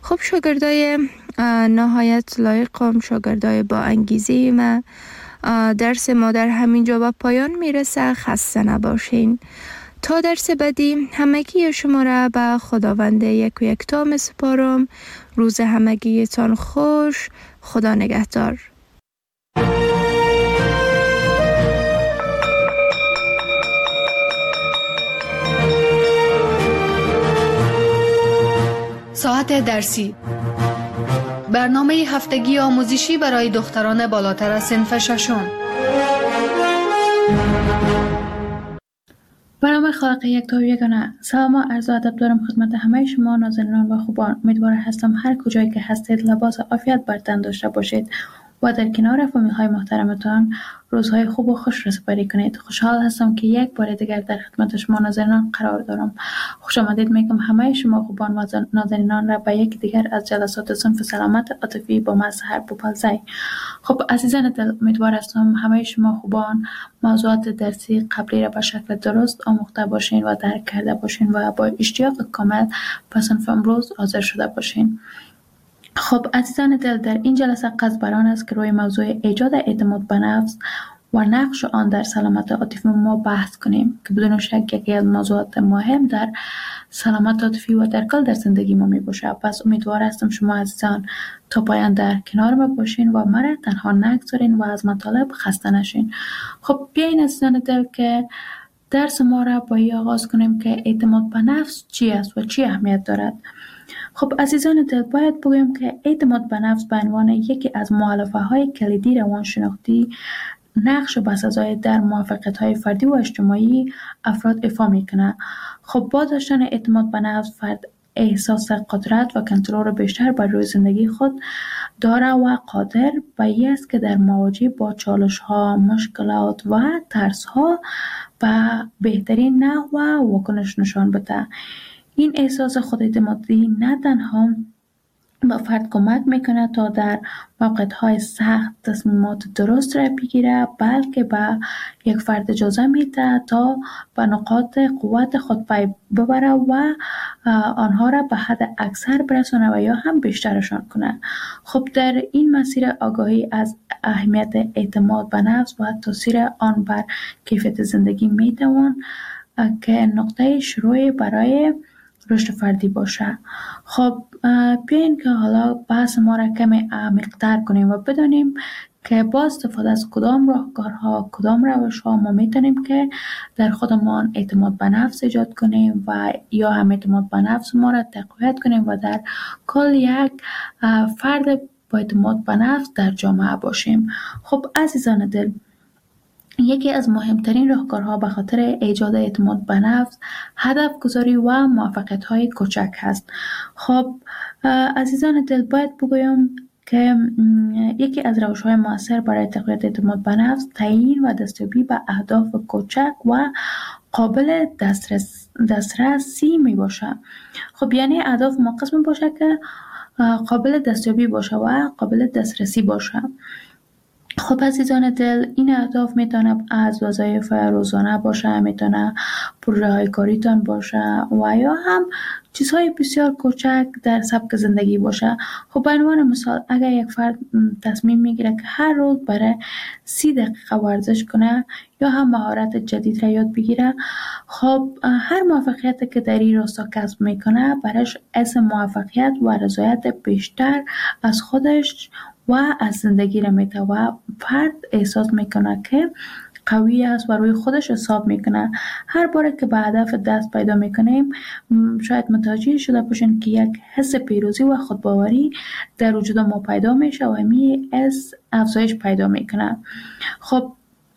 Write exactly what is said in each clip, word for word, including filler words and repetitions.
خب شاگردای نهایت لایقم، شاگردای با انگیزه ما، درس ما در همینجا به پایان میرسه. خسته نباشین. تا درس بعدی همگی شما را به خداوند یک و یکتا می سپارم. روز همگیتان خوش. خدا نگهدار. ساعت درسی، برنامه هفتگی آموزشی برای دختران بالاتر از صنف ششم. برنامه خالق یک تا یگانه. سلام و عرض ادب دارم خدمت همه شما نازنینان و خوبان. امیدوار هستم هر کجایی که هستید لباس عافیت بر تن داشته باشید و در کنار فامیل های محترمتان روزهای خوب و خوش را سپری کنید. خوشحال هستم که یک بار دیگر در خدمت شما ناظرینان قرار دارم. خوش آمدید میگم همه شما خوبان و ناظرینان را به یک دیگر از جلسات صنف سلامت عاطفی با مظهر بوپالزی. خب عزیزان دل، امیدوار هستم همه شما خوبان موضوعات درسی قبلی را به شکل درست آموخته باشین و درک کرده باشین و با اشتیاق کامل به صنف امروز حاضر شده باشین. خب عزیزان دل، در این جلسه قصد بر آن است که روی موضوع ایجاد اعتماد به نفس و نقش آن در سلامت عاطفی ما بحث کنیم که بدون شک یکی از موضوعات مهم در سلامت عاطفی و در کل در زندگی ما می باشه. پس امیدوار هستم شما عزیزان تا پایان در کنار ما باشین و مرا تنها نگذارین و از مطالب خسته نشین. خب بیاین عزیزان دل که درس ما را با این آغاز کنیم که اعتماد به نفس چی است و چی اهمیت دارد. خب عزیزان دل، باید بگویم که اعتماد به نفس به عنوان یکی از مؤلفه های کلیدی روانشناختی نقش بسزای در موفقیت های فردی و اجتماعی افراد ایفا میکنه. خب با داشتن اعتماد به نفس فرد احساس قدرت و کنترل بیشتر بر روی زندگی خود داره و قادر به این است که در مواجهه با چالش ها، مشکلات و ترس ها به بهترین نحو واکنش نشان بده. این احساس خوداعتمادی نه تنها به فرد کمک میکنه تا در موقعیت‌های سخت تصمیمات درست را بگیره، بلکه به یک فرد اجازه میده تا به نقاط قوت خود پی ببره و آنها را به حد اکثر برسونه و یا هم بیشترشان کنه. خب در این مسیر آگاهی از اهمیت اعتماد به نفس و تاثیر آن بر کیفیت زندگی میتوان که نقطه شروع برای رشد فردی باشه. خب بیاین که حالا بحث ما را کمی عمیق‌تر کنیم و بدانیم که با استفاده از کدام راهکارها، کدام روش‌ها ما میتونیم که در خودمان اعتماد به نفس ایجاد کنیم و یا هم اعتماد به نفس ما را تقویت کنیم و در کل یک فرد با اعتماد به نفس در جامعه باشیم. خب عزیزان دل، یکی از مهمترین راهکارها به خاطر ایجاد اعتماد به نفس هدف گذاری و موفقیت های کوچک هست. خب عزیزان دل، باید بگویم که یکی از روش های مؤثر برای تقویت اعتماد به نفس تعیین و دستیابی به اهداف کوچک و قابل دسترس دسترسی می باشه. خب یعنی اهداف ما قسم باشه که قابل دستیابی باشه و قابل دسترسی باشه. خب عزیزان دل، این اهداف میتونه از وظایف روزانه باشه، میتونه پروژه های کاریتان باشه و یا هم چیزهای بسیار کوچک در سبک زندگی باشه. خب به عنوان مثال اگر یک فرد تصمیم میگیره که هر روز برای سی دقیقه ورزش کنه یا هم مهارت جدید را یاد بگیره، خب هر موفقیتی که در این راستا کسب میکنه برایش حس موفقیت و رضایت بیشتر از خودش و از زندگی را میده و فرد احساس میکنه که قوی است و روی خودش حساب میکنه. هر باره که به هدف دست پیدا میکنیم شاید متوجه شده باشین که یک حس پیروزی و خودباوری در وجود ما پیدا میشه و همین حس افزایش پیدا میکنه. خب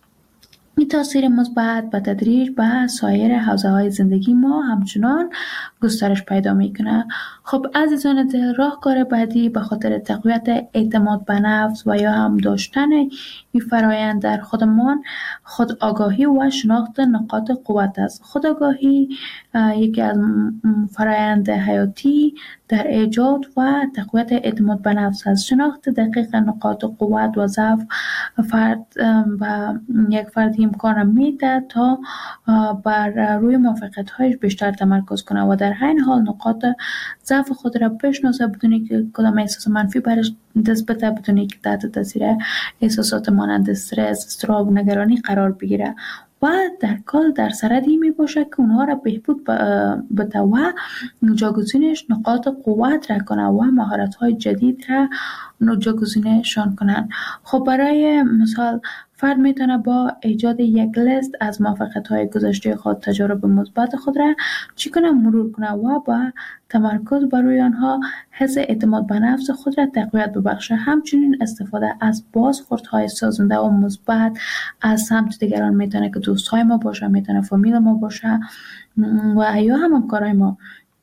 این تاثیر مثبت به تدریج به سایر حوزه‌های زندگی ما همچنان گسترش پیدا میکنه. خب عزیزان دل، راهکار بعدی به خاطر تقویت اعتماد به نفس و یا هم داشتن این فرایند در خودمان خود آگاهی و شناخت نقاط قوت است. خود آگاهی یکی از فرایند حیاتی در ایجاد و تقویت اعتماد به نفس است. شناخت دقیق نقاط قوت و ضعف فرد و یک فردی امکان میده تا بر روی موفقیت‌هایش بیشتر تمرکز کنه و در حین حال نقاط ضعف خود را بشناسه بدون که کدام احساس منفی برش دست بده، بدون که تحت تاثیر احساسات مانند استرس، اضطراب و نگرانی قرار بگیره و در کل در سردی می باشه که اونها را بهبود بده و جاگزینش نقاط قوت را کنه و مهارت های جدید را جاگزینشان کنن. خب برای مثال فرد میتونه با ایجاد یک لیست از موفقیت‌های گذشته خود، تجارب مثبت خود را چی کنه مرور کنه و با تمرکز بر روی آنها حس اعتماد به نفس خود را تقویت ببخشه. همچنین استفاده از بازخوردهای سازنده و مثبت از سمت دیگران میتونه که دوستای ما باشه، میتونه فامیل ما باشه و یا هم همکارای ما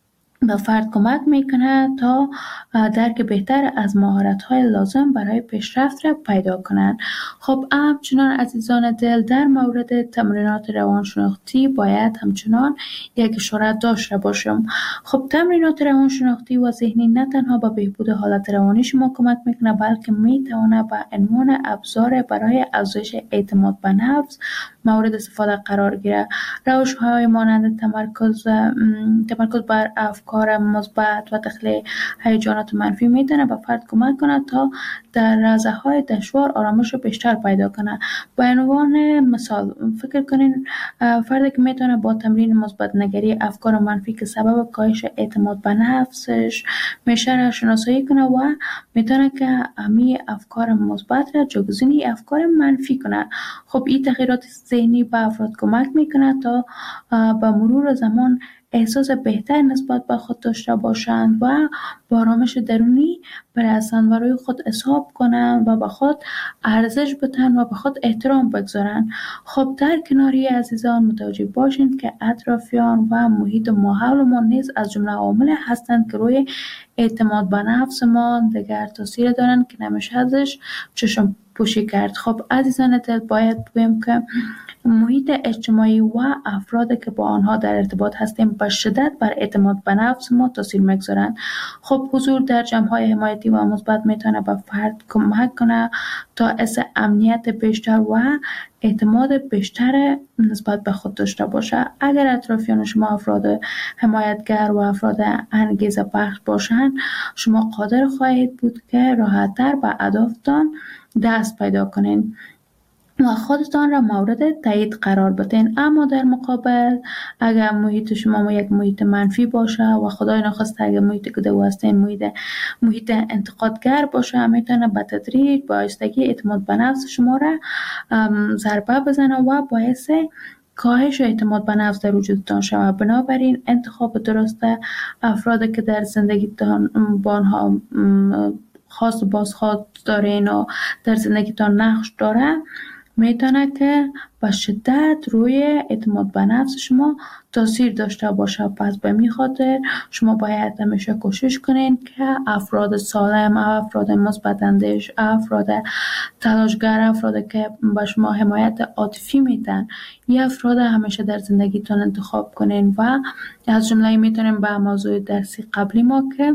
به فرد کمک میکنه تا درک بهتر از مهارت‌های لازم برای پیشرفت را پیدا کنند. خب همچنان عزیزان دل در مورد تمرینات روانشناختی باید همچنان یک اشاره داشته باشم. خب تمرینات روانشناختی و ذهنی نه تنها به بهبود حالت روانی شما کمک میکنه، بلکه میتونه به عنوان ابزار برای افزایش اعتماد به نفس مورد استفاده قرار گیره. روش‌های مانند تمرکز تمرکز بر افکار مثبت و تخلیه هیجانات منفی میتونه به فرد کمک کنه تا در لحظه‌های دشوار آرامش بیشتر پیدا کنه. به عنوان مثال فکر کنین فردی که میتونه با تمرین مثبت نگری افکار منفی که سبب کاهش اعتماد به نفسش میشه را شناسایی کنه و میتونه که همه افکار مثبت را جایگزین افکار منفی کنه. خب این تغییرات ذهنی به افراد کمک میکنه تا با مرور زمان احساس بهتر نسبت به خود داشته باشند و با آرامش درونی برسند و روی خود حساب کنند و به خود ارزش بدن و به خود احترام بگذارند. خب در کناری عزیزان متوجه باشید که اطرافیان و محیط ماحول ما نیز از جمله عوامل هستند که روی اعتماد به نفس ما دیگر تاثیر دارند که نمیشه ازش چشم پوشی کرد. خب عزیزان دل باید بگویم که محیط اجتماعی و افرادی که با آنها در ارتباط هستیم به شدت بر اعتماد به نفس ما تاثیر میگذارند. خب حضور در جمع‌های حمایتی و مثبت میتونه به فرد کمک کنه تا حس امنیت بیشتر و اعتماد بیشتر نسبت به خود داشته باشه. اگر اطرافیان شما افراد حمایتگر و افراد انگیزه بخش باشند، شما قادر خواهید بود که راحت‌تر به اهدافتان دست پیدا کنین و خودتان را مورد تایید قرار بدین. اما در مقابل اگر محیط شما یک محیط منفی باشه و خدای نخواسته اگر محیط کدو هستین محیط محیط انتقادگر باشه، میتونه به تدریج با آهستگی اعتماد به نفس شما را ضربه بزنه و باعث کاهش اعتماد به نفس در وجودتان شود. بنابراین انتخاب درست افرادی که در زندگیتان با آنها خاص و بازخواد دارین و در زندگیتان نقش داره میتونه که به شدت روی اعتماد به نفس شما تاثیر داشته باشه. پس به می خاطر شما باید همیشه کوشش کنین که افراد سالم، افراد مثبت اندیش، افراد تلاشگر، افراد که به شما حمایت عاطفی میدن، این افراد همیشه در زندگیتون انتخاب کنین. و از جمله میتونیم به موضوع درسی قبلی ما که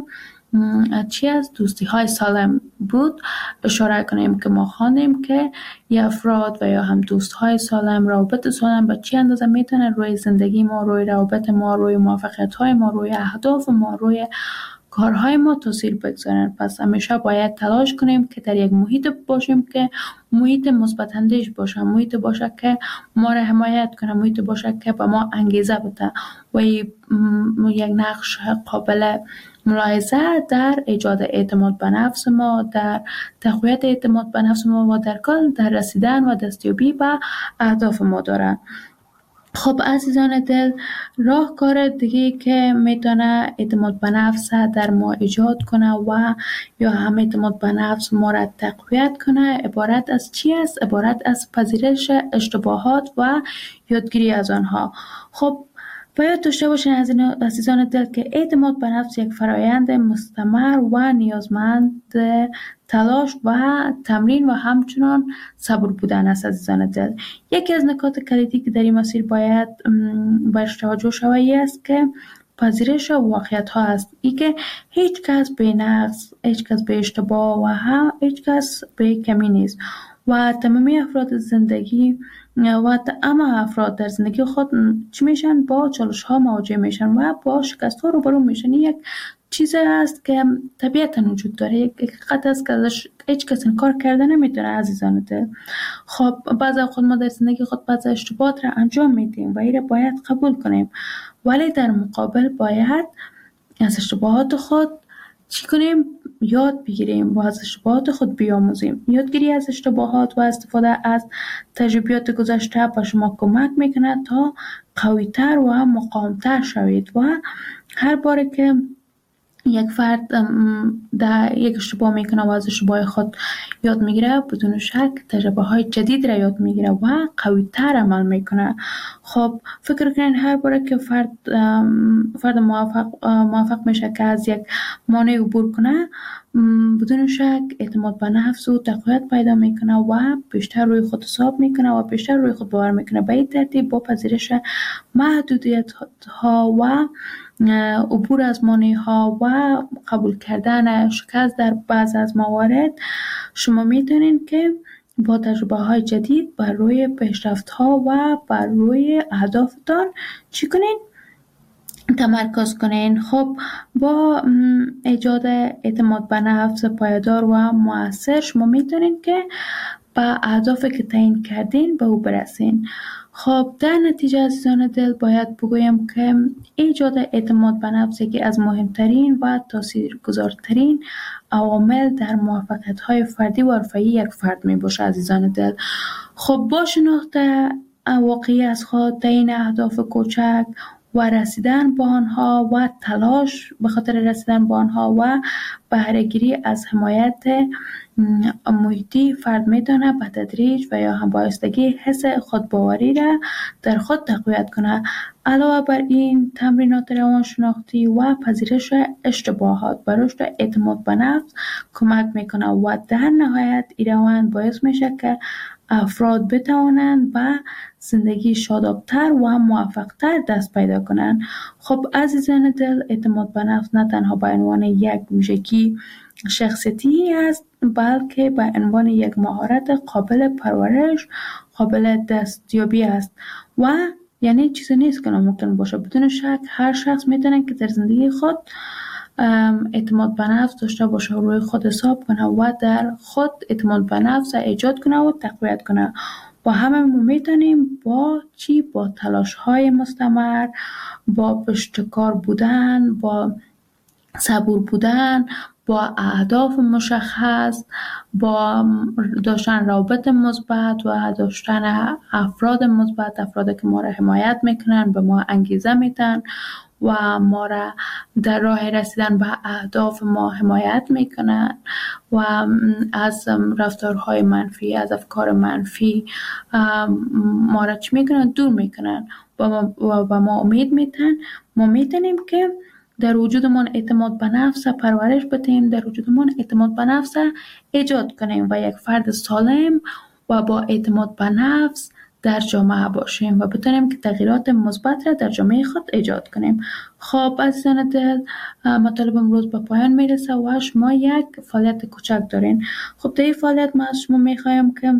چی از دوستی های سالم بود اشاره کنیم که ما خواندیم که یا افراد و یا هم دوست های سالم، روابط سالم به چی اندازه میتونه روی زندگی ما، روی روابط ما، روی موفقیت های ما، روی اهداف ما، روی کارهای ما تاثیر بگذارن. پس همیشه باید تلاش کنیم که در یک محیط باشیم که محیط مثبت اندیش باشه، محیط باشه که ما را حمایت کنه، محیط باشه که به ما انگیزه بده و یک نقش قابل ملاحظه در ایجاد اعتماد به نفس ما، در تقویت اعتماد به نفس ما و در کل در رسیدن و دستیابی به اهداف ما داره. خب عزیزان دل، راهکار دیگه که میتونه اعتماد به نفس در ما ایجاد کنه و یا هم اعتماد به نفس ما را تقویت کنه عبارت از چی است؟ عبارت از پذیرش اشتباهات و یادگیری از آنها. خب باید داشته باشین عزیزان دل که اعتماد به نفس یک فرایند مستمر و نیازمند تلاش و تمرین و همچنان صبر بودن است. عزیزان دل، یکی از نکات کلیدی که در این مسیر باید بهش توجه شود است که پذیرش واقعیت ها است. ای که هیچ کس به نقص، هیچ کس به اشتباه و هم هیچ کس به کمی نیست و تمامی افراد زندگی و اما افراد در زندگی خود چی میشن؟ با چالش ها مواجه میشن و با شکست ها روبرو میشن. یک چیزی است که طبیعتا وجود داره، یک حقیقت است که ازش هیچ کس انکار کرده نمیتونه عزیزان دل. خب بعضی خود ما در زندگی خود بعضی اشتباهات را انجام میدیم و این باید قبول کنیم، ولی در مقابل باید از اشتباهات خود چی کنیم؟ یاد بگیریم و از اشتباهات خود بیاموزیم. یادگیری از اشتباهات و استفاده از تجربیات گذشته به شما کمک میکنه تا قوی‌تر و مقاوم‌تر شوید و هر بار که یک فرد در یک اشتباه میکنه و از اشتباه خود یاد میگیره، بدون شک تجربه های جدید را یاد میگیره و قوی تر عمل میکنه. خب فکر کنین هر باره که فرد فرد موفق موفق میشه که از یک مانع عبور کنه، بدون شک اعتماد به نفس و تقویت پیدا میکنه و بیشتر روی خود حساب میکنه و بیشتر روی خود باور میکنه. به این ترتیب با پذیرش محدودیت ها و عبور از مانع ها و قبول کردن شکست در بعض از موارد، شما میتونین که با تجربه های جدید بر روی پیشرفت ها و بر روی اهدافتان چی کنین؟ تمرکز کنین. خب با ایجاد اعتماد به نفس پایدار و مؤثر، شما میتونین که به اهدافی که تعیین کردین به او برسین. خب در نتیجه عزیزان دل باید بگویم که ایجاد اعتماد به نفس یکی از مهمترین و تاثیرگذارترین عوامل در موفقیت‌های فردی و حرفه‌ای یک فرد می باشه عزیزان دل. خب با شناخت واقعی از خود، تعیین اهداف کوچک و رسیدن به آنها و تلاش به خاطر رسیدن به آنها و بهره‌گیری از حمایت محیطی، فرد میتونه به تدریج و یا هم بایستگی حس خودباوری را در خود تقویت کنه. علاوه بر این، تمرینات روانشناختی و پذیرش اشتباهات به رشد اعتماد به نفس کمک میکنه و در نهایت این روند باعث میشه که افراد بتوانند به زندگی شادابتر و موفقتر دست پیدا کنند. خب عزیزان دل، اعتماد به نفس نه تنها به عنوان یک ویژگی شخصیتی است، بلکه به عنوان یک مهارت قابل پرورش، قابل دستیابی است و یعنی چیزی نیست که ناممکن باشه. بدون شک هر شخص میتونه که در زندگی خود اعتماد به نفس داشته باشه و روی خود حساب کنه و در خود اعتماد به نفس ایجاد کنه و تقویت کنه. و همه ما میتونیم با چی؟ با تلاش های مستمر، با پشتکار بودن، با صبور بودن، با اهداف مشخص، با داشتن روابط مثبت و داشتن افراد مثبت، افرادی که ما را حمایت میکنن، به ما انگیزه میدن و ما را در راه رسیدن به اهداف ما حمایت میکنن و از رفتارهای منفی، از افکار منفی ما را چی میکنن؟ دور میکنن و با ما امید میدن. ما میتونیم که در وجودمون اعتماد به نفس پرورش بدیم، در وجودمون اعتماد به نفس ایجاد کنیم و یک فرد سالم و با اعتماد به نفس در جامعه باشیم و بتونیم که تغییرات مثبت را در جامعه خود ایجاد کنیم. خب عزیزان دل، مطالب امروز به پایان میرسه و شما یک فعالیت کوچک دارین. خب در این فعالیت ما از شما میخوایم که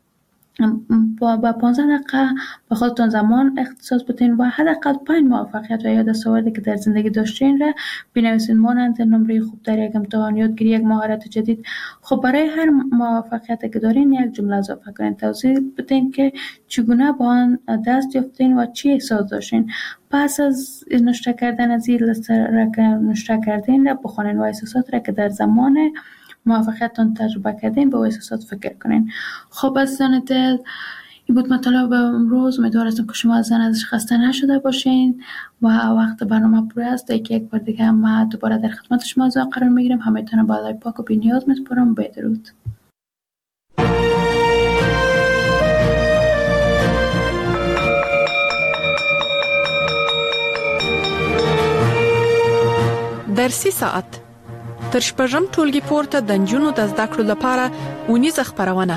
با با پانزده دقیقه به خودتون زمان اختصاص بدین و حداقل پنج موفقیت و یا دستاوردی که در زندگی داشتین را بنویسین، مانند نمره خوب در یک امتحان، یادگیری یک مهارت جدید. خب برای هر موفقیتی که دارین یک جمله اضافه کنین، توضیح بدین که چگونه با آن دست یافتین و چی احساس داشتین. پس از نوشته کردن از این لیست را که نوشته کردین را بخونین و احساسات را که در زمان موفقیتتون تجربه کردین به احساسات فکر کنین. خب عزیزان دل، این بود مطالب امروز. امیدوارم که شما از ازش خسته نشده باشین و وقت برنامه پر است. یکی یک بار دیگه ما دوباره در خدمت شما قرار میگیریم. همتون با خدای پاک و بی‌نیاز میسپارم. بدرود. درسي ساعت تر شپږم ټولګي پورته د نجونو د زده کړو لپاره اونیزه خپرونه.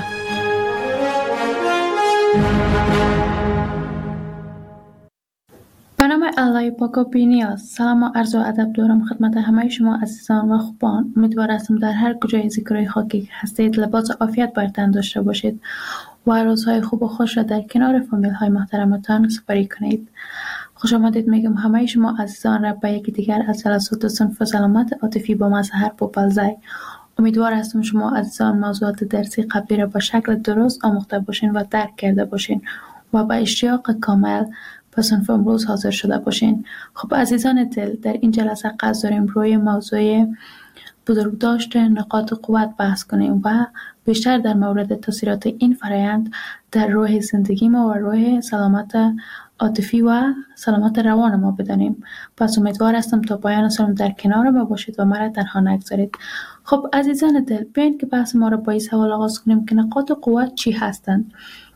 به نام الله پاک و بی‌نیاز، سلام و عرض و ادب دارم خدمت همه شما عزیزان و خوبان. امیدوارم در هر کجای زیکرای خاکی که هستید لباس عافیت بر تن داشته باشید و روزهای خوب و خوش را در کنار فامیل های محترمتان سپری کنید. خوش آمدید میگم همه شما عزیزان را به یکی دیگر از جلسات صنف سلامت عاطفی با مظهر پوپلزای. امیدوار هستم شما عزیزان موضوعات درسی قبلی را به شکل درست آموخته باشین و درک کرده باشین و با اشتیاق کامل به صنف امروز حاضر شده باشین. خب عزیزان دل، در این جلسه قصد داریم روی موضوع بزرگداشت نقاط قوت بحث کنیم و بیشتر در مورد تاثیرات این فرایند در روح زندگی ما و روح سلامت عاطفی و سلامت روان ما بدانیم. پس امیدوار هستم تا پایان سالم در کنار ما باشید و مرا تنها نگذارید. خب عزیزان دل، بیاین که بحث ما را با این سوال آغاز کنیم که نقاط قوت چی هستند؟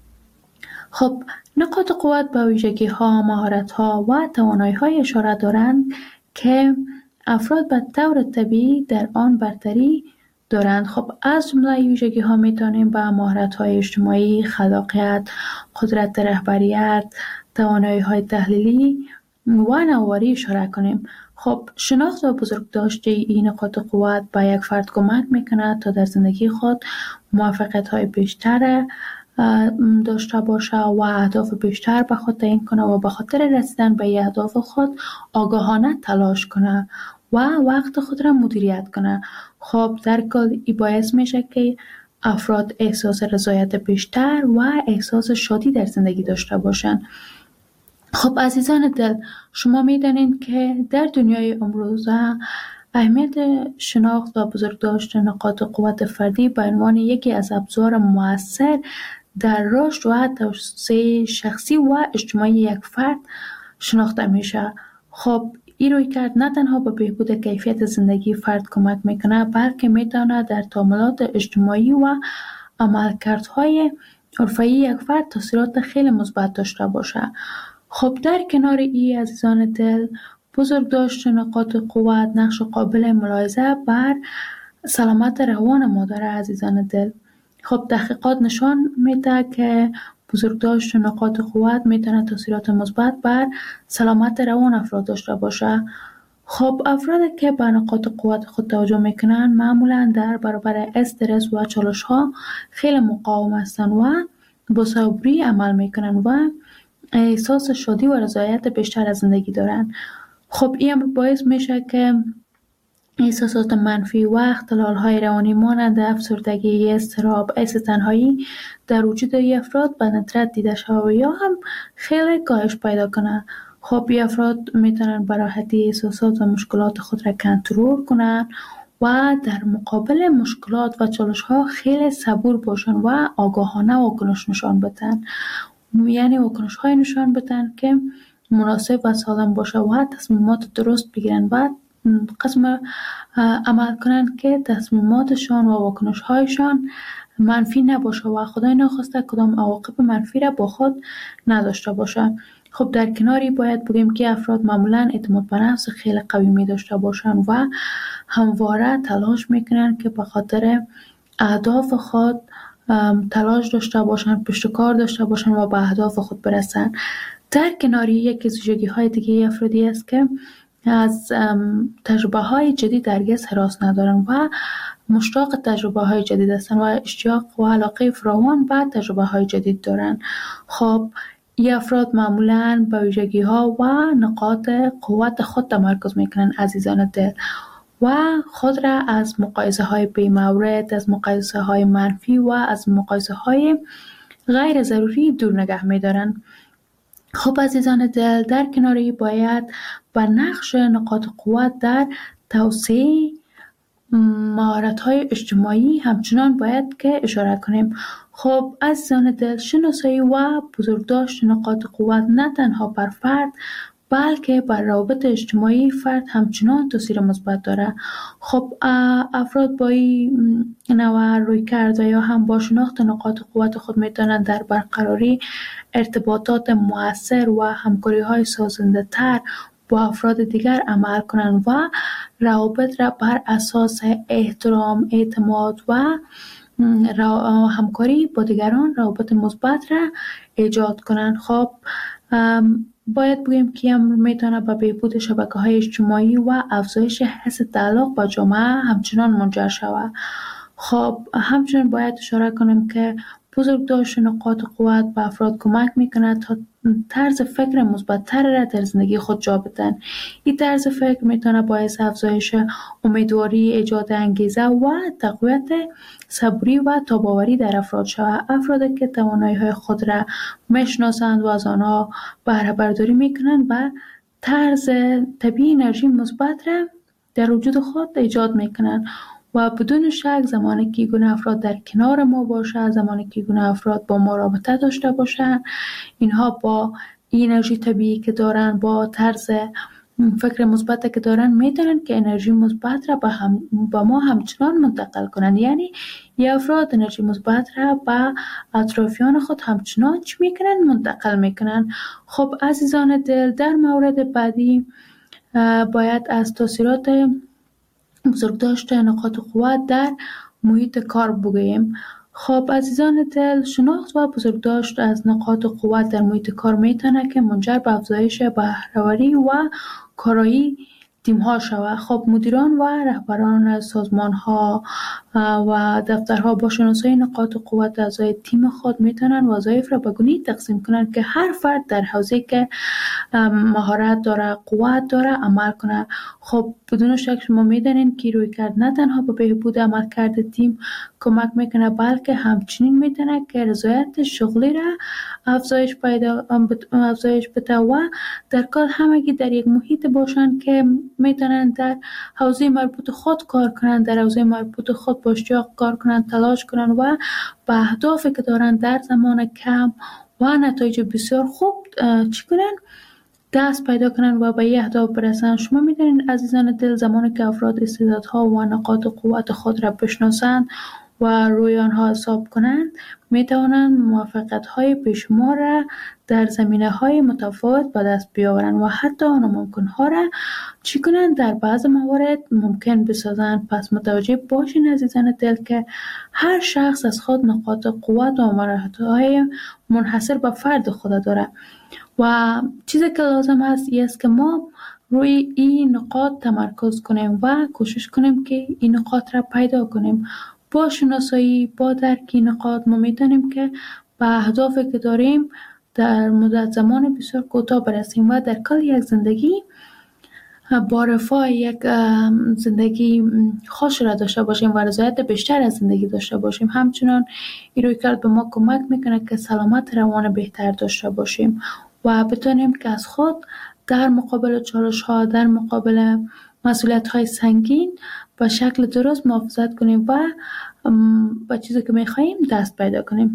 خب نقاط قوت به ویژگی ها، مهارت ها و توانایی های اشاره دارند که افراد به طور طبیعی در آن برتری دارند. خب از جمله ویژگی ها میتونیم به مهارت های اجتماعی، خلاقیت، قدرت رهبریت، توانایی های تحلیلی و نوآوری اشاره کنیم. خب شناخت و بزرگداشت این نقاط قوت به یک فرد کمک میکنه تا در زندگی خود موفقیت های بیشتر داشته باشه و اهداف بیشتر به خود تعیین کنه و به خاطر رسیدن به اهداف خود آگاهانه تلاش کنه و وقت خود را مدیریت کنه. خب در کل این باعث میشه که افراد احساس رضایت بیشتر و احساس شادی در زندگی داشته باشن. خب عزیزان دل، شما میدانید که در دنیای امروزه اهمیت شناخت و بزرگداشت نقاط قوت فردی به عنوان یکی از ابزار مؤثر در رشد و توسعه شخصی و اجتماعی یک فرد شناخته میشه. خب این رویکرد نه تنها به بهبود کیفیت زندگی فرد کمک میکنه، بلکه میتونه در تعاملات اجتماعی و عملکردهای حرفه‌ای یک فرد تاثیرات خیلی مثبت داشته باشه. خب در کنار این عزیزان دل، بزرگداشت نقاط قوت نقش قابل ملاحظه بر سلامت روان ما داره عزیزان دل. خب تحقیقات نشان میده که بزرگداشت نقاط قوت میتونه تاثیرات مثبت بر سلامت روان افراد داشته باشه. خب افرادی که به نقاط قوت خود توجه میکنن معمولا در برابر استرس و چالش ها خیلی مقاوم هستن و با صبری عمل میکنن و احساس شادی و رضایت بیشتر از زندگی دارن. خب این باعث میشه که احساسات منفی و اختلال‌های روانی مانند افسردگی، اضطراب، حس تنهایی در وجود این افراد به ندرت دیده شود یا هم خیلی کاهش پیدا کنه. خب این افراد میتونن به راحتی احساسات و مشکلات خود را کنترل کنن و در مقابل مشکلات و چالش‌ها خیلی صبور باشن و آگاهانه واکنش نشان بدن. یعنی واکنش های نشان بدن که مناسب و سالم باشه و تصمیمات درست بگیرن و قسم عمل کنن که تصمیماتشان و واکنش هایشان منفی نباشه و خدای نخواسته کدام عواقب منفی را با خود نداشته باشه. خب در کناری باید بگیم که افراد معمولا اعتماد به نفس خیلی قوی می داشته باشن و همواره تلاش میکنن که به خاطر اهداف خود تلاش داشته باشن، پشتکار داشته باشن و به اهداف خود برسن. در کناری یکی از ویژگی های دیگه افرادی است که از تجربه های جدید هرگز هراس ندارن و مشتاق تجربه های جدید هستن و اشتیاق و علاقه فراوان به تجربه های جدید دارن. خب این افراد معمولاً به ویژگی ها و نقاط قوت خود تمرکز میکنن عزیزان دل و خود را از مقایسه های بی‌مورد، از مقایسه های منفی و از مقایسه های غیر ضروری دور نگه می دارن. خب عزیزان دل، در کناری باید به نقش نقاط قوت در توسعه مهارت های اجتماعی همچنان باید که اشاره کنیم. خب عزیزان دل، شناسایی و بزرگداشت نقاط قوت نه تنها بر فرد بلکه بر روابط اجتماعی فرد همچنان تاثیر مثبت داره. خب افراد با این نوع روی کرده یا هم با شناخت نقاط قوت خود میتونن در برقراری ارتباطات مؤثر و همکاری های سازنده تر با افراد دیگر عمل کنند و روابط را بر اساس احترام، اعتماد و همکاری با دیگران روابط مثبت را ایجاد کنند. خب باید بگیم که امر میتونه به بهبود شبکه‌های اجتماعی و افزایش حس تعلق با جامعه همچنان منجر شود. خب همچنین باید اشاره کنیم که بزرگداشت نقاط قوت به افراد کمک میکنه تا طرز فکر مثبت‌تر را در زندگی خود جا بدن. این طرز فکر میتونه باعث افزایش امیدواری، ایجاد انگیزه و تقویت صبری و تاباوری در افراد شود. افرادی که توانایی‌های خود را میشناسند و از آنها بهره برداری میکنند و طرز طبیعی انرژی مثبت را در وجود خود ایجاد میکنند و بدون شک زمانی که گونه افراد در کنار ما باشه، زمانی که گونه افراد با ما رابطه داشته باشن، اینها با این انرژی طبیعی که دارن، با طرز فکر مثبت که دارن، میتونن که انرژی مثبت را با, هم با ما همچنان منتقل کنن. یعنی یه افراد انرژی مثبت را با اطرافیان خود همچنان چی میکنن؟ منتقل میکنن. خب عزیزان دل، در مورد بعدی باید از تاثیرات بزرگداشت نقاط قوت در محیط کار بگوییم. خب عزیزان دل، شناخت و بزرگداشت از نقاط قوت در محیط کار میتونه که منجر به افزایش بهره‌وری و کارایی تیم ها شود. خب مدیران و رهبران سازمان ها و دفترها با شناسایی نقاط قوت اعضای تیم خود میتونن وظایف را به گونه‌ای تقسیم کنند که هر فرد در حوزه‌ای که مهارت داره، قوت داره، عمل کنه. خب بدون شک شما میدونین که رویکرد نه تنها به بهبود عملکرد تیم کمک میکنه، بلکه همچنین میتونه که رضایت شغلی را افزایش پیدا افزایش بده و در کل همگی در یک محیط باشن که میتونن در حوزه مربوط خود کار کنن، در حوزه مربوط خود با اشتیاق کار کنن، تلاش کنن و به اهدافی که دارن در زمان کم و نتایج بسیار خوب چی کنن؟ دست پیدا کنن و به یه اهداف برسن. شما میدونین عزیزان دل، زمانی که افراد استعدادها و نقاط قوت خود را بشناسند و روی آنها حساب کنند، میتوانند موفقیت‌های بیشمار را در زمینه‌های متفاوت به دست بیاورند و حتی ناممکن‌ها را چی کنند؟ در بعض موارد ممکن بسازند. پس متوجه باشین عزیزان دل که هر شخص از خود نقاط قوت و مهارت‌های منحصر به فرد خود داره و چیزی که لازم است این است که ما روی این نقاط تمرکز کنیم و کوشش کنیم که این نقاط را پیدا کنیم. با شناسایی، با درک این نقاط ما میتونیم که به اهدافی که داریم در مدت زمان بسیار کوتاه برسیم و در کل یک زندگی با رفاه، یک زندگی خوش را داشته باشیم و رضایت بیشتر از زندگی داشته باشیم. همچنان این رویکرد به ما کمک میکنه که سلامت روان بهتر داشته باشیم و بتونیم که از خود در مقابل چالش ها، در مقابل مسئولیت های سنگین به شکل درست محافظت کنیم و به چیزی که میخواییم دست پیدا کنیم.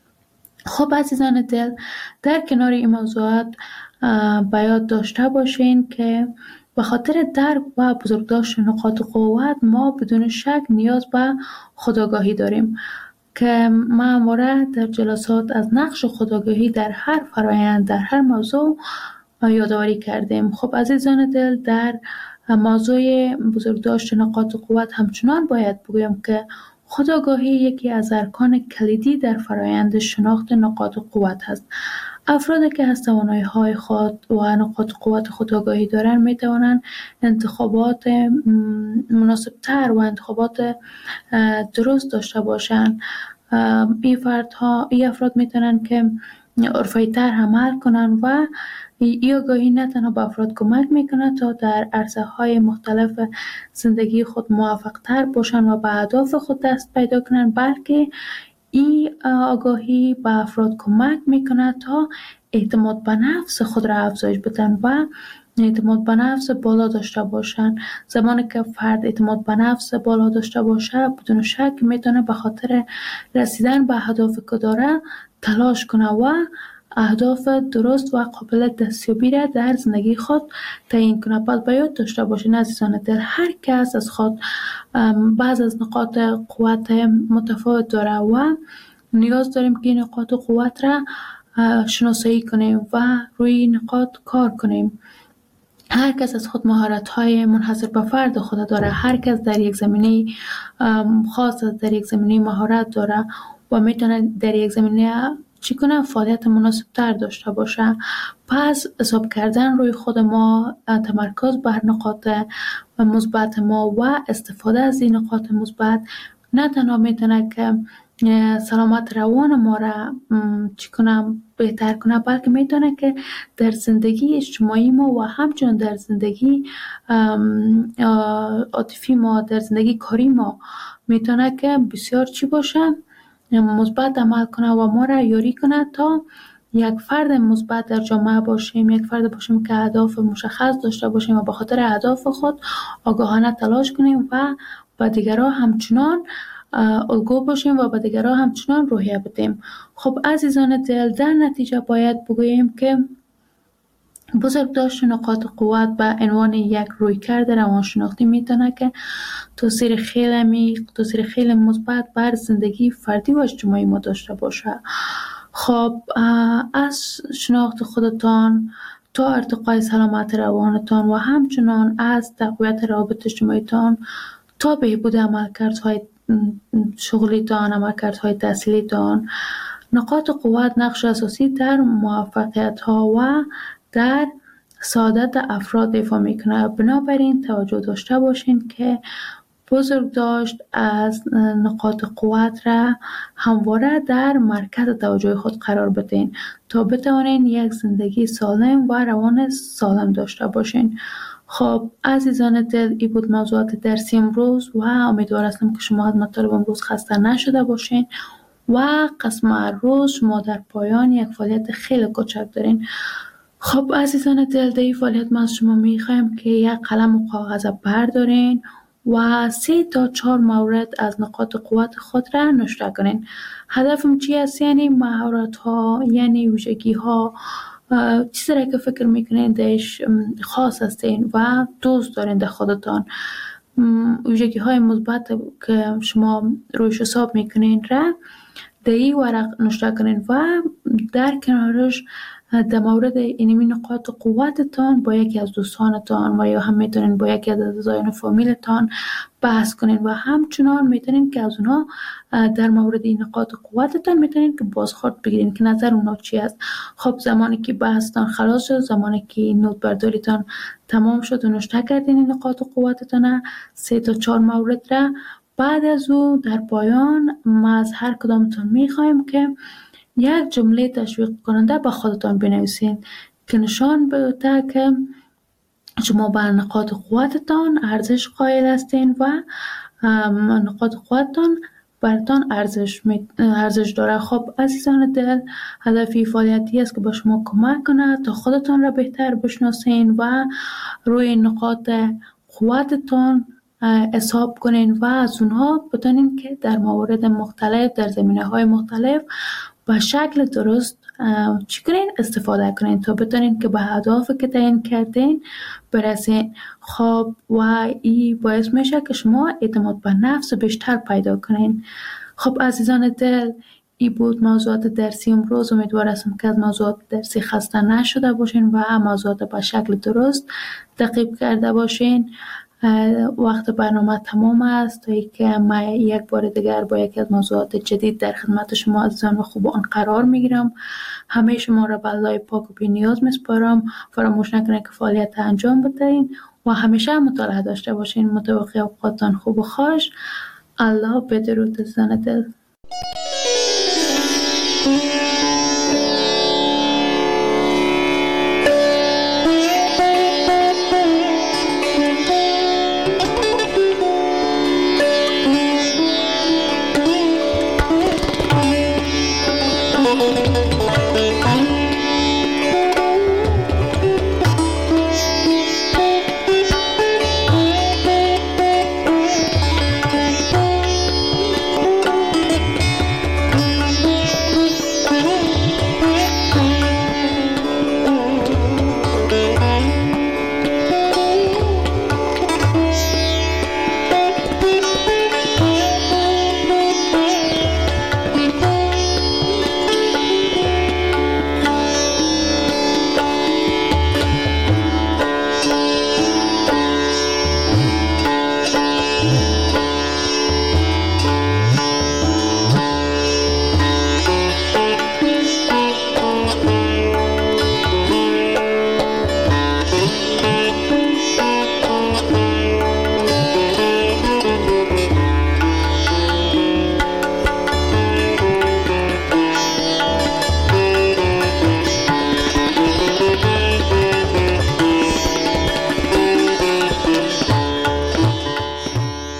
خب عزیزان دل، در کنار این موضوعات باید داشته باشین که به خاطر درک و بزرگداشت نقاط قوت ما بدون شک نیاز به خودآگاهی داریم که ما همواره در جلسات از نقش خودآگاهی در هر فرایند، در هر موضوع یادآوری کردیم. خب عزیزان دل، در موضوع بزرگداشت نقاط قوت همچنان باید بگویم که خودآگاهی یکی از ارکان کلیدی در فرایند شناخت نقاط قوت است. افرادی که از توانایی‌های خود و نقاط قوت خودآگاهی دارند می توانند انتخابات مناسب‌تر و انتخابات درست داشته باشند. این فردها، این افراد می توانند که حرفه‌ای‌تر عمل کنند و این آگاهی نه تنها به افراد کمک میکنه تا در عرصه‌های مختلف زندگی خود موفق‌تر باشند و به اهداف خود دست پیدا کنند، بلکه این آگاهی به افراد کمک میکنه تا اعتماد به نفس خود را افزایش بدن و اعتماد به نفس بالا داشته باشن. زمانی که فرد اعتماد به نفس بالا داشته باشه، بدون شک میتونه به خاطر رسیدن به اهدافی که داره تلاش کنه و اهداف درست و قابل دستیابی را در زندگی خود تعیین کنه. پس باید داشته باشین عزیزان دل، هر کس از خود بعض از نقاط قوت متفاوت داره و نیاز داریم که این نقاط قوت را شناسایی کنیم و روی این نقاط کار کنیم. هر کس از خود مهارت‌های منحصر به فرد خود داره، هر کس در یک زمینه خاص، در یک زمینه مهارت داره و میتونه در یک زمینه چی کنه فعالیت مناسب تر داشته باشه. پس حساب کردن روی خود ما، تمرکز بر نقاط مثبت ما و استفاده از این نقاط مثبت نه تنها میتونه که سلامت روان ما را چی کنم بهتر کنه، بلکه میتونه که در زندگی اجتماعی ما و همچنین در زندگی عاطفی ما، در زندگی کاری ما میتونه که بسیار چی باشه، مثبت عمل کنه و ما را یاری کنه تا یک فرد مثبت در جامعه باشیم، یک فرد باشیم که اهداف مشخص داشته باشیم و به خاطر اهداف خود آگاهانه تلاش کنیم و به دیگران همچنان الگو باشیم و به دیگران همچنان روحیه بدیم. خب عزیزان دل، در نتیجه باید بگوییم که بزرگداشت نقاط قوت به عنوان یک رویکرد روانشناختی میتونه که تاثیر خیلی عمیق، تاثیر خیلی مثبت بر زندگی فردی و اجتماعی ما داشته باشه. خب از شناخت خودتان تا ارتقای سلامت روانتان و همچنان از تقویت روابط اجتماعیتان تا بهبود عملکردهای شغلیتان، عملکردهای تحصیلیتان، نقاط قوت نقش اساسی در موفقیت ها و در سعادت افراد ایفا میکنه. بنابراین توجه داشته باشین که بزرگداشت از نقاط قوت را همواره در مرکز توجه خود قرار بدین تا بتوانین یک زندگی سالم و روان سالم داشته باشین. خب عزیزان دل، این بود موضوعات درسی امروز و امیدوار هستم که شما از مطالب امروز خسته نشده باشین و قسم روز شما در پایان یک فعالیت خیلی کوچک دارین. خب عزیزان دل، در این فعالیت ما از شما میخوایم که یک قلم و کاغذ بردارین و سه تا چهار مورد از نقاط قوت خود را نوشته کنین. هدفم چی است؟ یعنی مهارت ها، یعنی ویژگی ها، چیزی را که فکر میکنین دهش خاص هستین و دوست دارین در خودتان، ویژگی های مثبت که شما رویش حساب میکنین را در این ورق نوشته کنین و در کنارش در مورد اینمی نقاط قوتتان با یکی از دوستانتان و یا هم میتونین با یکی از اعضایان فامیلتان بحث کنین و همچنان میتونین که از اونها در مورد این نقاط قوتتان میتونین که بازخورد بگیرین که نظر اونها چی است. خب زمانی که بحثتان خلاص شد، زمانی که نوت برداریتان تمام شد و نوشته کردین این نقاط قوتتان سه تا چهار مورد را، بعد از او در پایان ما از هر کدامتان میخوایم که یک جمله تشویق کننده به خودتان بنویسین که نشان بده که شما بر نقاط قوتتان ارزش قائل هستین و نقاط قوتتان براتان ارزش ارزش داره. خب عزیزان دل، هدفی فعالیتی است که با شما کمک کنه تا خودتان را بهتر بشناسین و روی نقاط قوتتان حساب کنین و از اونها بتونین که در موارد مختلف، در زمینه‌های مختلف به شکل درست چی کنین؟ استفاده کنین تا بتونین که به اهدافی که تعیین کردین برسین. خب و این باعث میشه که شما اعتماد به نفس بیشتر پیدا کنین. خب عزیزان دل، این بود موضوعات درسی امروز. امیدوار هستم که از موضوعات درسی خسته نشده باشین و موضوعات به شکل درست تعقیب کرده باشین. وقت برنامه تمام است تا اینکه من یک بار دیگر با یکی از موضوعات جدید در خدمت شما عزیزان و خوبان قرار میگیرم. همه شما را به الله پاک و بی نیاز میسپارم. فراموش نکنید که فعالیت انجام بدهید و همیشه مطالعه داشته باشین. متوقع اوقاتتان خوب و خوش. الله بدرود عزیزان دل.